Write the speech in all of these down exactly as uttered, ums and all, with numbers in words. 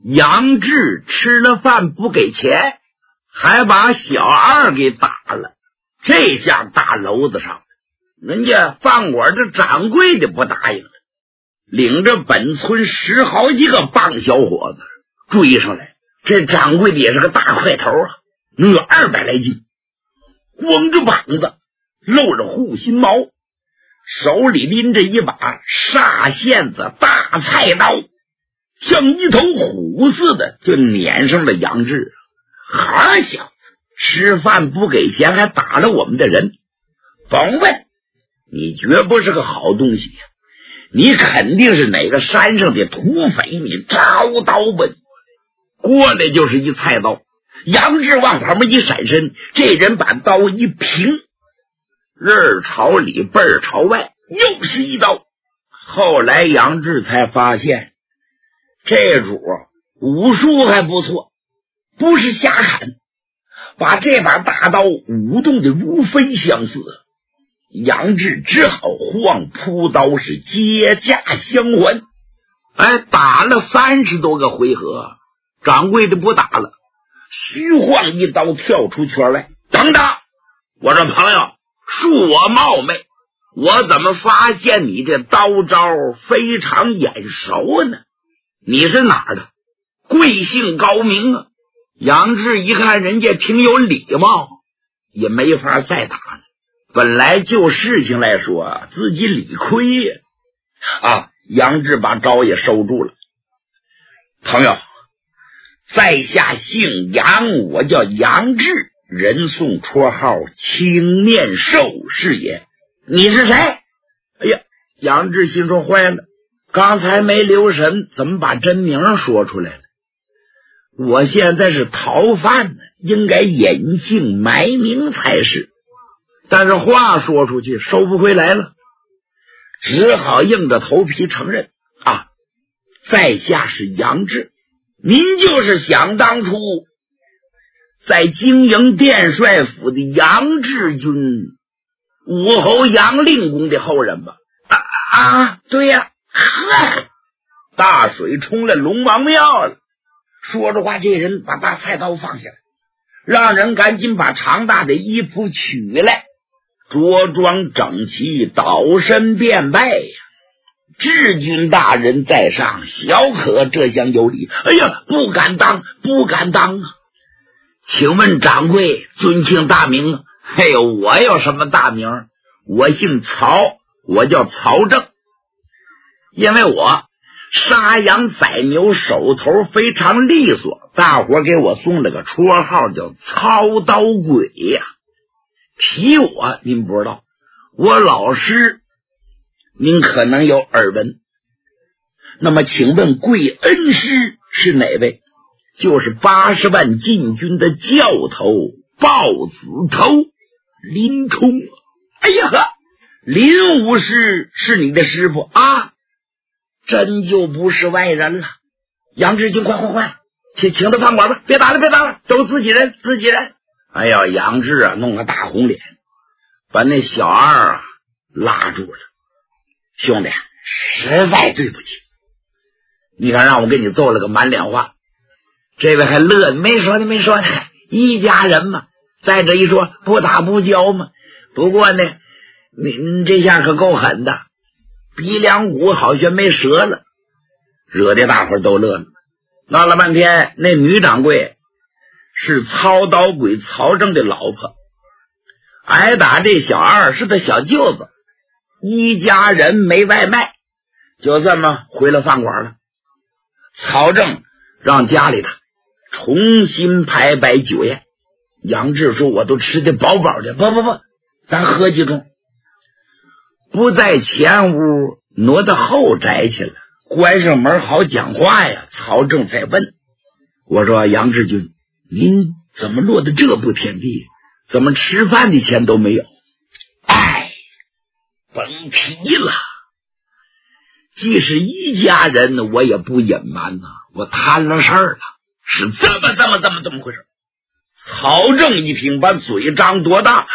杨志吃了饭不给钱，还把小二给打了。这下大篓子上，人家饭馆的掌柜的不答应了，领着本村十好几个棒小伙子追上来。这掌柜的也是个大块头啊，能有二百来斤，光着膀子，露着护心毛，手里拎着一把煞线子大菜刀，像一头虎似的就撵上了杨志。好小子，吃饭不给钱还打了我们的人，甭问，你绝不是个好东西呀！你肯定是哪个山上的土匪，你招刀吧！过来就是一菜刀，杨志往旁边一闪身，这人把刀一平，刃儿朝里背儿朝外，又是一刀。后来杨志才发现，这主武术还不错，不是瞎砍，把这把大刀舞动的如飞相似。杨志只好晃扑刀，是接驾相还。哎，打了三十多个回合，掌柜的不打了，虚晃一刀跳出圈来。等等，我说朋友，恕我冒昧，我怎么发现你这刀招非常眼熟呢？你是哪儿的？贵姓高名啊？杨志一看人家挺有礼貌，也没法再打了。本来就事情来说，自己理亏呀。啊，杨志把招也收住了。朋友，在下姓杨，我叫杨志，人送绰号青面兽是也。你是谁？哎呀，杨志心说坏了，刚才没留神，怎么把真名说出来了？我现在是逃犯呢，应该隐姓埋名才是。但是话说出去收不回来了，只好硬着头皮承认啊，在下是杨志，您就是想当初在经营殿帅府的杨志军，武侯杨令公的后人吧？啊啊，对呀、啊，呵，大水冲了龙王庙了。说着话，这人把大菜刀放下来，让人赶紧把长大的衣服取来，着装整齐，倒身便拜呀。志军大人在上，小可这厢有礼。哎呀，不敢当，不敢当啊！请问掌柜尊姓大名啊？嘿呦，我有什么大名？我姓曹，我叫曹正。因为我杀羊宰牛手头非常利索，大伙给我送了个绰号叫操刀鬼呀、啊。提我您不知道，我老师您可能有耳闻。那么请问贵恩师是哪位？就是八十万禁军的教头豹子头林冲。哎呀呵，林武师是你的师傅啊？真就不是外人了。杨志军，快快快，请请到饭馆吧，别打了别打了，都自己人自己人。哎呀，杨志啊弄个大红脸，把那小二啊拉住了。兄弟，实在对不起，你看让我给你揍了个满脸花。这位还乐，没说的没说的，一家人嘛。再者一说，不打不交嘛。不过呢，你这下可够狠的，鼻梁骨好像没折了，惹得大伙都乐了。闹了半天，那女掌柜是操刀鬼曹正的老婆，挨打这小二是他小舅子，一家人没外卖，就这么回了饭馆了。曹正让家里的重新排摆酒宴。杨志说我都吃得饱饱的，不不不，咱喝几盅。不在前屋，挪到后宅去了，关上门好讲话呀。曹正在问我说，杨志军，您怎么落得这步田地？怎么吃饭的钱都没有？哎，甭提了，即使一家人我也不隐瞒呐、啊，我摊了事儿了，是这么这么这么这么回事。曹正一听，把嘴张多大，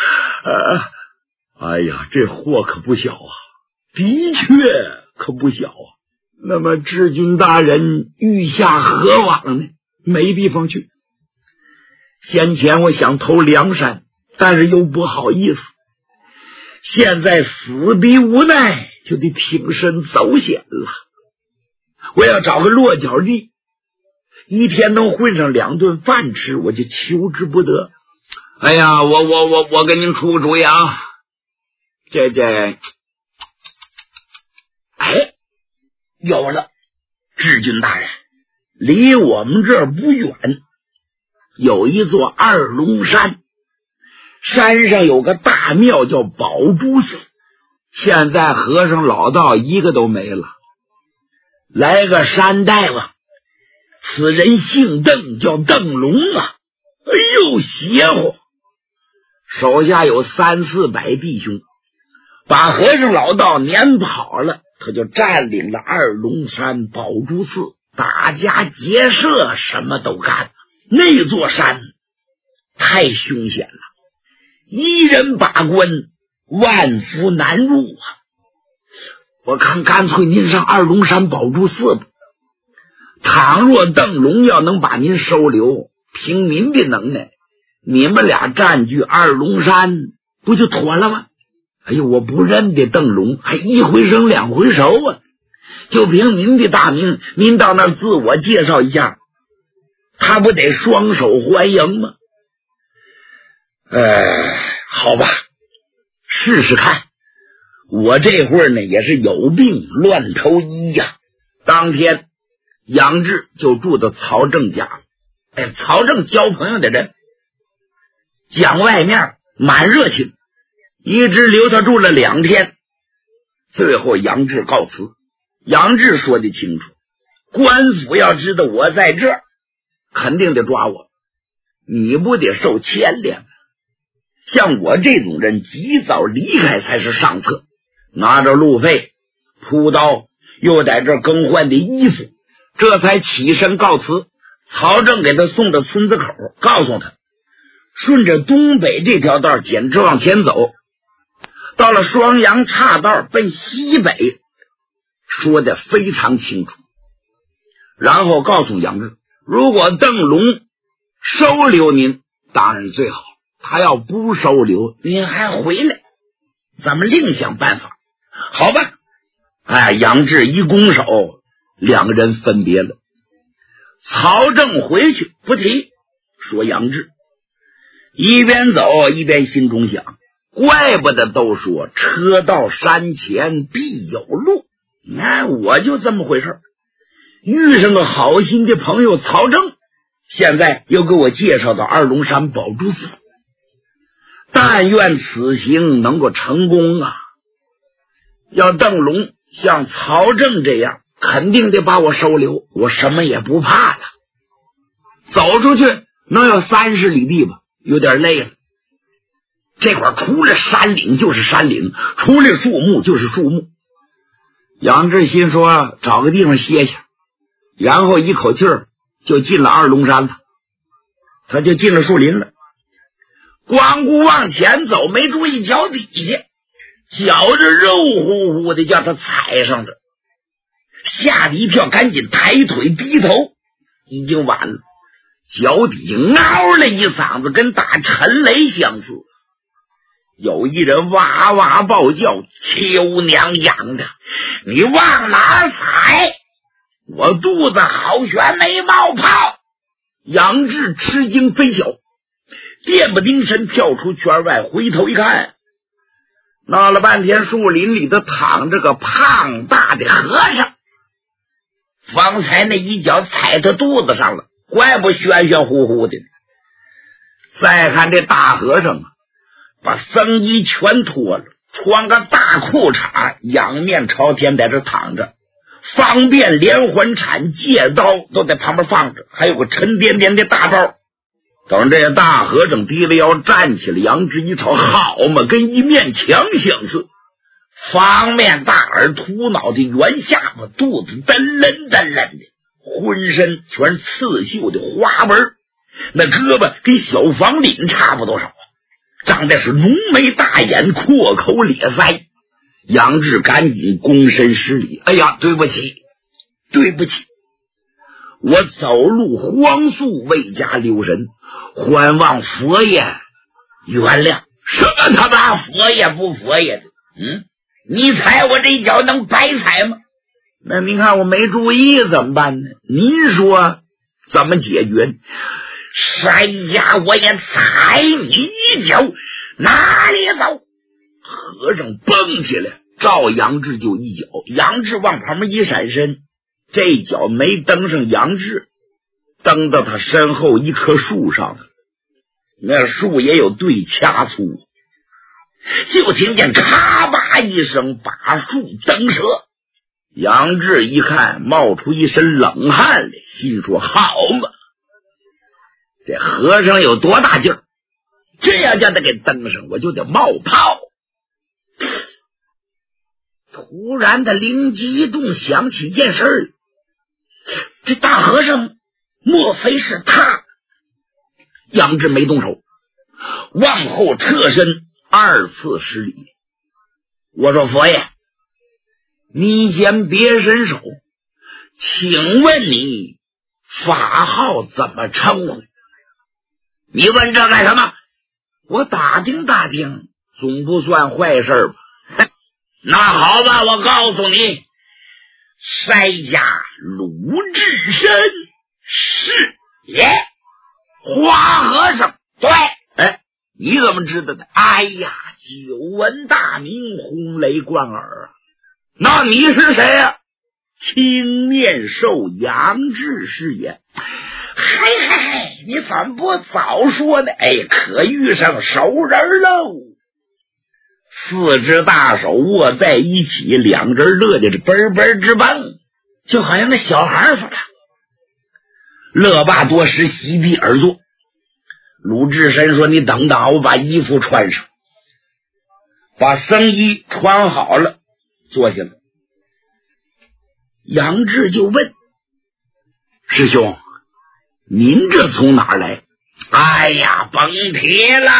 呃，哎呀，这货可不小啊，的确可不小啊。 那么知军大人欲下何往呢？没地方去。先前我想投梁山，但是又不好意思，现在死逼无奈，就得挺身走险了。我要找个落脚地，一天能混上两顿饭吃，我就求之不得。哎呀，我我我我给您出个主意啊！这这，哎，有了，知军大人，离我们这儿不远，有一座二龙山，山上有个大庙叫宝珠寺，现在和尚老道一个都没了。来个山大夫，此人姓邓，叫邓龙啊，哎呦邪乎，手下有三四百弟兄，把和尚老道撵跑了，他就占领了二龙山宝珠寺，打家劫舍，什么都干。那座山太凶险了，一人把关，万夫难入啊！我看干脆您上二龙山宝珠寺吧。倘若邓龙要能把您收留，凭您的能耐，你们俩占据二龙山不就妥了吗？哎呦，我不认得邓龙，还一回生两回熟啊！就凭您的大名，您到那儿自我介绍一下，他不得双手欢迎吗？呃，好吧，试试看。我这会儿呢也是有病乱投医呀、啊。当天杨志就住到曹正家。哎，曹正交朋友的人，讲外面蛮热情，一直留他住了两天。最后杨志告辞。杨志说得清楚，官府要知道我在这儿，肯定得抓我，你不得受牵连。像我这种人及早离开才是上策。拿着路费铺刀，又在这更换的衣服，这才起身告辞。曹正给他送到村子口，告诉他顺着东北这条道简直往前走，到了双阳岔道奔西北，说得非常清楚。然后告诉杨志，如果邓龙收留您当然最好，他要不收留您还回来，咱们另想办法，好吧？哎，杨志一拱手，两个人分别了。曹正回去不提，说杨志一边走一边心中想，怪不得都说车到山前必有路。你看我就这么回事，遇上个好心的朋友曹正，现在又给我介绍到二龙山宝珠寺，但愿此行能够成功啊！要邓龙像曹正这样，肯定得把我收留，我什么也不怕了。走出去能有三十里地吧，有点累了。这块除了山岭就是山岭，除了树木就是树木。杨志新说找个地方歇歇，然后一口气儿就进了二龙山了。他就进了树林了，光顾往前走，没注意脚底下，脚着肉乎乎的叫他踩上着，吓了一跳，赶紧抬腿低头，已经晚了，脚底下嗷了一嗓子，跟打沉雷相似。有一人哇哇暴叫，秋娘养的，你往哪踩？我肚子好悬没冒泡。杨志吃惊非小，电不丁身跳出圈外，回头一看，闹了半天树林里头躺着个胖大的和尚，方才那一脚踩他肚子上了，怪不玄玄乎乎的。再看这大和尚啊，把僧衣全脱了，穿个大裤衩，仰面朝天在这躺着，方便连环铲戒刀都在旁边放着，还有个沉甸甸的大包。等这大和尚低了腰站起来，杨志一瞅，好嘛，跟一面墙相似，方面大耳，秃脑袋，圆下巴，肚子噔楞噔楞的，浑身全刺绣的花纹，那胳膊跟小房领差不多少，长得是浓眉大眼，阔口咧腮。杨志赶紧躬身施礼，哎呀，对不起， 对不起，我走路荒速，未加留神，还望佛爷原谅。什么他妈佛爷不佛爷的？嗯，你踩我这一脚能白踩吗？那您看我没注意怎么办呢？您说怎么解决？谁呀，我也踩你一脚，哪里走？和尚蹦起来，照杨志就一脚。杨志往旁边一闪身，这脚没蹬上杨志，蹬到他身后一棵树上了。那树也有对掐粗，就听见咔吧一声，把树蹬折。杨志一看，冒出一身冷汗来，心说好嘛，这和尚有多大劲儿，这样叫他给蹬上，我就得冒泡。突然他灵机一动，想起件事儿，这大和尚莫非是他？杨志没动手，往后侧身二次施礼。我说佛爷，你先别伸手，请问你法号怎么称呼？你问这干什么？我打听打听，总不算坏事吧？那好吧，我告诉你，筛家鲁智深是也。花和尚，对，哎，你怎么知道的？哎呀，久闻大名，轰雷贯耳啊！那你是谁呀、啊？青面兽杨志是也。嗨嗨嗨，你怎么不早说呢？哎，可遇上熟人喽！四只大手握在一起，两人乐的是嘣嘣直蹦，就好像那小孩似的。乐罢多时，席地而坐。鲁智深说：“你等等，我把衣服穿上。”把僧衣穿好了，坐下了。杨志就问：“师兄，您这从哪儿来？”哎呀，甭提了，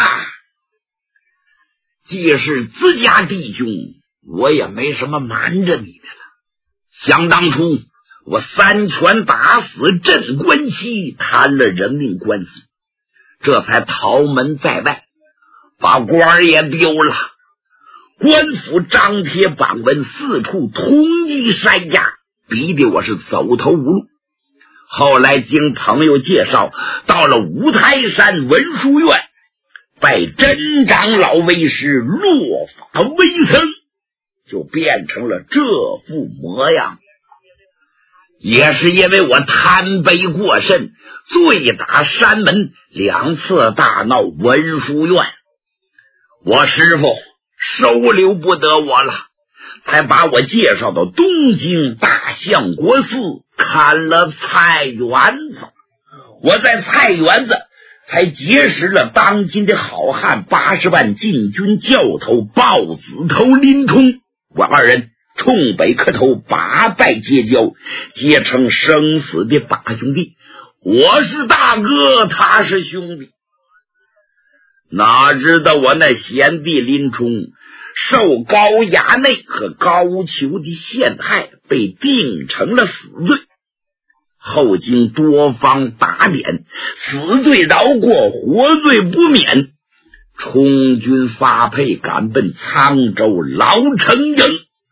既是自家弟兄，我也没什么瞒着你的了。想当初我三拳打死镇关西，谈了人命关系，这才逃门在外，把官也丢了。官府张贴榜文，四处通缉筛家，逼得我是走投无路。后来经朋友介绍，到了五台山文殊院，拜真长老为师，落发为僧，就变成了这副模样。也是因为我贪杯过甚，醉打山门，两次大闹文殊院，我师父收留不得我了，才把我介绍到东京大相国寺看了菜园子。我在菜园子才结识了当今的好汉八十万禁军教头豹子头林冲，我二人冲北磕头，八拜结交，结成生死的把兄弟。我是大哥，他是兄弟。哪知道我那贤弟林冲受高衙内和高俅的陷害，被定成了死罪。后经多方打点，死罪饶过，活罪不免，充军发配，赶奔沧州老城营。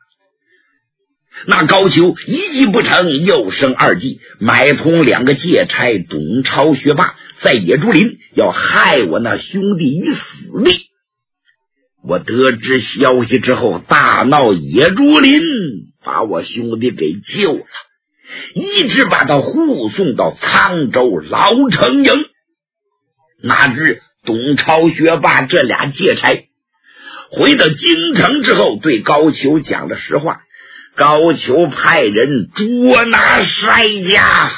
那高俅一计不成，又生二计，买通两个借差董超、学霸，在野猪林要害我那兄弟于死地。我得知消息之后，大闹野猪林，把我兄弟给救了，一直把他护送到沧州老城营。哪知董超、学霸这俩借差回到京城之后，对高俅讲了实话。高俅派人捉拿筛家，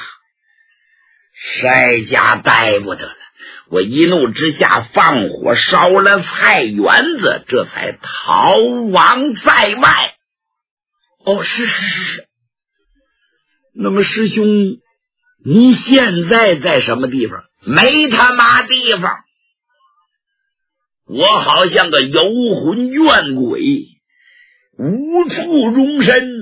筛家待不得了，我一怒之下放火烧了菜园子，这才逃亡在外。哦，是是是是。那么师兄，你现在在什么地方？没他妈地方，我好像个游魂怨鬼，无处容身呐、啊！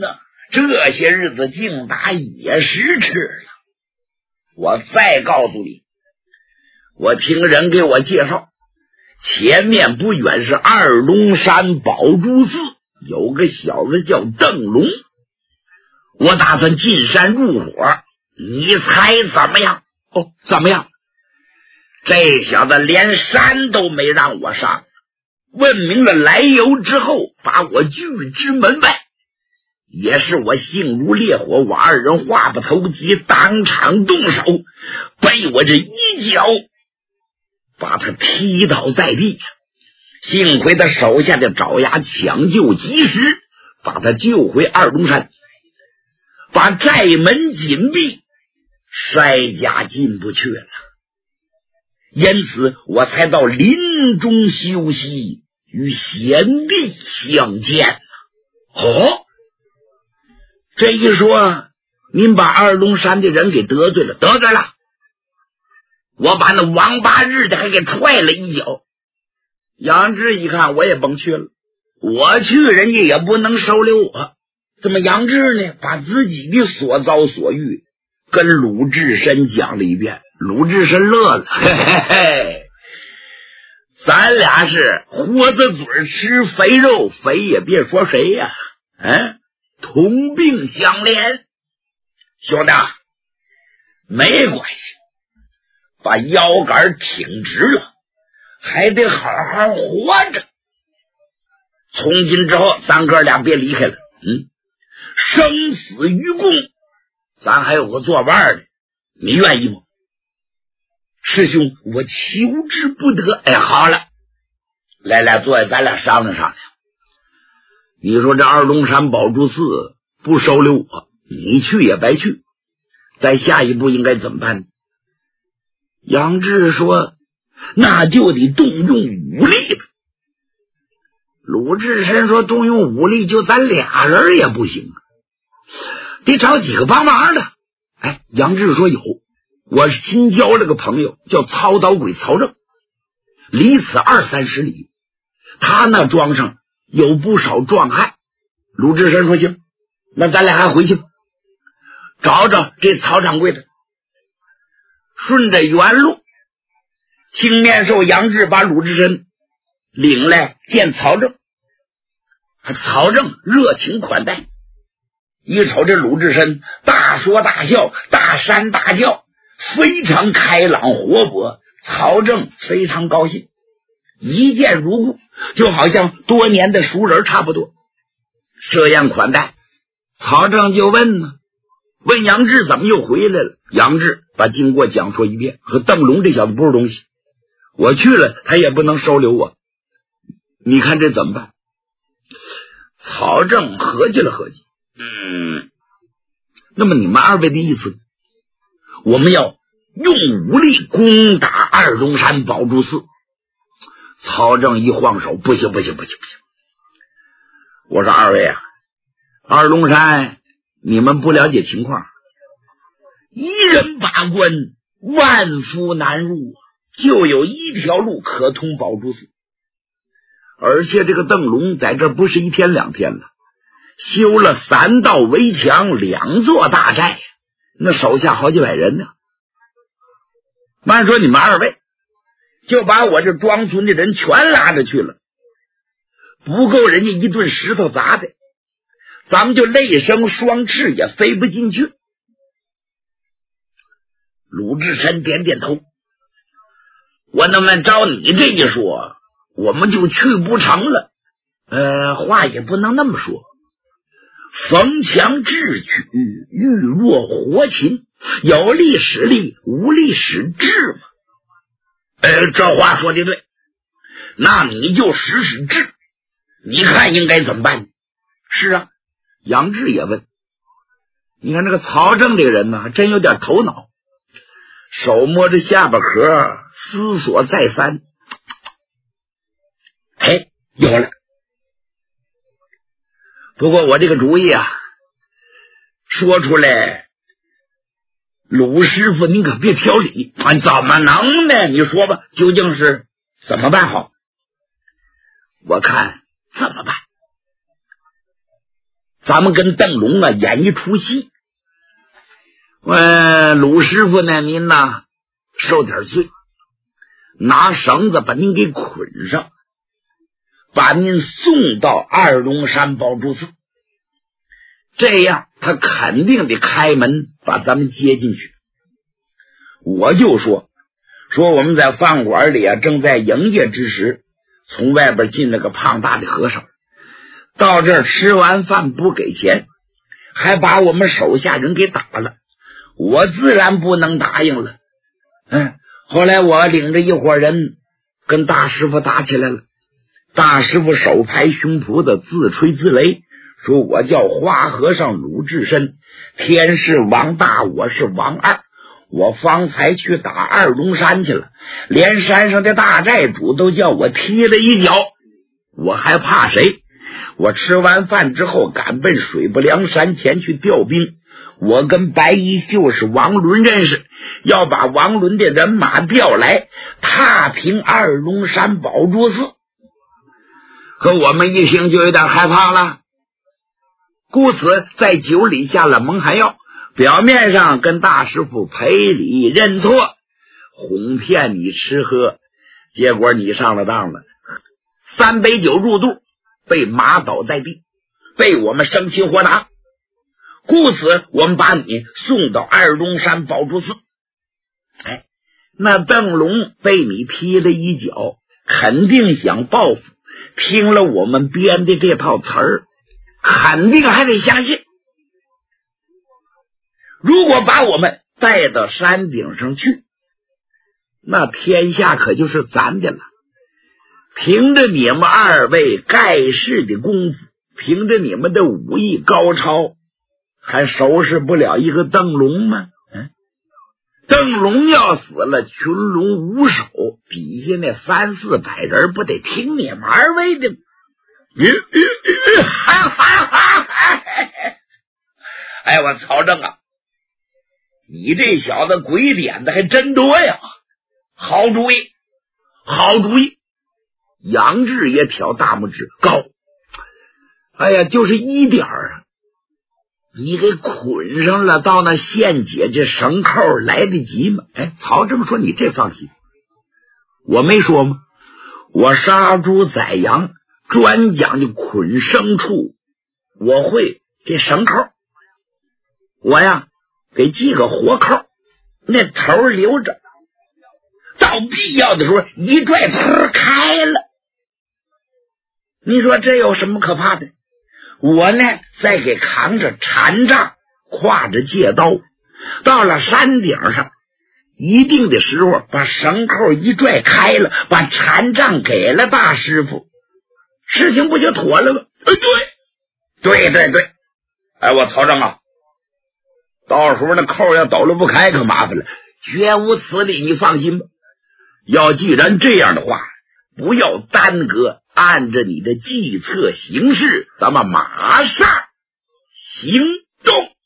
这些日子净打野食吃了。我再告诉你，我听人给我介绍，前面不远是二龙山宝珠寺，有个小子叫邓龙，我打算进山入伙，你猜怎么样？哦，怎么样？这小子连山都没让我上，问明了来由之后，把我拒之门外。也是我性如烈火，我二人话不投机，当场动手，被我这一脚把他踢倒在地。幸亏他手下的爪牙抢救及时，把他救回二龙山，把寨门紧闭，筛家进不去了。因此我才到林中休息，与贤弟相见。哦，这一说，您把二龙山的人给得罪了，得罪了。我把那王八日的还给踹了一脚。杨志一看，我也甭去了，我去人家也不能收留我。怎么杨志呢？把自己的所遭所遇跟鲁智深讲了一遍。鲁智深乐了，嘿嘿嘿，咱俩是活着嘴吃肥肉，肥也别说谁呀、啊，嗯，同病相怜。兄弟，没关系，把腰杆挺直了，还得好好活着。从今之后，咱哥俩别离开了，嗯，生死与共，咱还有个作伴的，你愿意吗？师兄，我求之不得。哎，好了，来来，坐下，咱俩商量商量。你说这二龙山宝珠寺不收留我，你去也白去，在下一步应该怎么办呢？杨志说，那就得动用武力了。鲁智深说，动用武力就咱俩人也不行，得找几个帮忙的。哎，杨志说有，我是新交了个朋友，叫曹刀鬼曹正，离此二三十里，他那庄上有不少壮汉。鲁智深说行，那咱俩还回去吧，找找这曹掌柜的。顺着原路，青面兽杨志把鲁智深领来见曹正。曹正热情款待，一瞅这鲁智深大说大笑，大山大叫，非常开朗活泼。曹正非常高兴，一见如故，就好像多年的熟人差不多。设宴款待，曹正就问呢，问杨志怎么又回来了。杨志把经过讲说一遍，和邓龙这小子不是东西，我去了他也不能收留我，你看这怎么办？曹正合计了合计，嗯，那么你们二位的意思，我们要用武力攻打二龙山宝珠寺。曹正一晃手，不行不行不行不行，我说二位啊，二龙山你们不了解情况，一人把关，万夫难入，就有一条路可通宝珠寺。而且这个邓龙在这不是一天两天了，修了三道围墙，两座大寨，那手下好几百人呢。慢说你们二位就把我这庄村的人全拉着去了，不够人家一顿石头砸的，咱们就累生双翅也飞不进去。鲁智深点点头，我那么照你这一说，我们就去不成了。呃，话也不能那么说，逢强智取，遇弱活擒，有力使力，无力使智嘛。呃，这话说的对，那你就使使智，你看应该怎么办？是啊，杨志也问，你看这个曹正这个人呢，还真有点头脑，手摸着下巴壳，思索再三，哎，有了。不过我这个主意啊，说出来，鲁师傅您可别挑理啊！怎么能呢？你说吧，究竟是怎么办好？我看怎么办？ 咱们跟邓龙啊演一出戏。呃，鲁师傅呢，您呐受点罪，拿绳子把您给捆上，把您送到二龙山宝珠寺，这样他肯定得开门把咱们接进去。我就说说我们在饭馆里啊正在营业之时，从外边进了个胖大的和尚，到这儿吃完饭不给钱，还把我们手下人给打了，我自然不能答应了。嗯，后来我领着一伙人跟大师傅打起来了，大师傅手拍胸脯的自吹自擂，说我叫花和尚鲁智深，天是王大，我是王二，我方才去打二龙山去了，连山上的大寨主都叫我踢了一脚，我还怕谁？我吃完饭之后赶奔水泊梁山前去调兵，我跟白衣秀士王伦认识，要把王伦的人马调来踏平二龙山宝珠寺。可我们一听就有点害怕了，故此在酒里下了蒙汗药，表面上跟大师傅赔礼认错，哄骗你吃喝，结果你上了当了，三杯酒入肚，被麻倒在地，被我们生擒活拿，故此我们把你送到二龙山宝珠寺。哎，那邓龙被你踢了一脚，肯定想报复，听了我们编的这套词儿，肯定还得相信。如果把我们带到山顶上去，那天下可就是咱的了。凭着你们二位盖世的功夫，凭着你们的武艺高超，还收拾不了一个邓龙吗？嗯，邓龙要死了，群龙无首，底下那三四百人不得听你们二位的？哎，我曹正啊，你这小子鬼点子还真多呀！好主意，好主意！杨志也挑大拇指高。哎呀，就是一点儿啊！你给捆上了，到那现解这绳扣来得及吗？哎，曹正说你这放心，我没说吗？我杀猪宰羊专讲究捆牲畜，我会这绳扣，我呀给系个活扣，那头留着，到必要的时候一拽头开了。你说这有什么可怕的？我呢再给扛着禅杖，挎着戒刀，到了山顶上，一定的时候把绳扣一拽开了，把禅杖给了大师傅，事情不就妥了吗？呃，对对对对，哎，我曹正啊，到时候那扣要抖了不开可麻烦了，绝无此理，你放心吧。要既然这样的话，不要耽搁，按着你的计策行事，咱们马上行动。